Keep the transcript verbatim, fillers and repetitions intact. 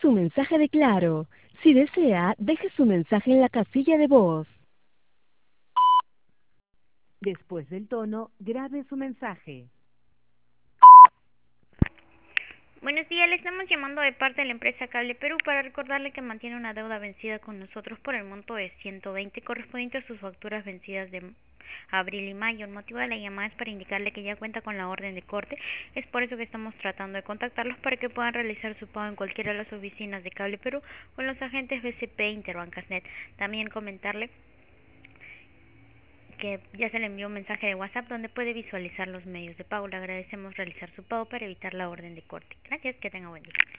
su mensaje de Claro. Si desea, deje su mensaje en la casilla de voz. Después del tono, grabe su mensaje. Buenos días, le estamos llamando de parte de la empresa Cable Perú para recordarle que mantiene una deuda vencida con nosotros por el monto de ciento veinte correspondiente a sus facturas vencidas de abril y mayo. El motivo de la llamada es para indicarle que ya cuenta con la orden de corte. Es por eso que estamos tratando de contactarlos para que puedan realizar su pago en cualquiera de las oficinas de Cable Perú con los agentes B C P e Interbancasnet. También comentarle que ya se le envió un mensaje de WhatsApp donde puede visualizar los medios de pago. Le agradecemos realizar su pago para evitar la orden de corte. Gracias, que tenga buen día.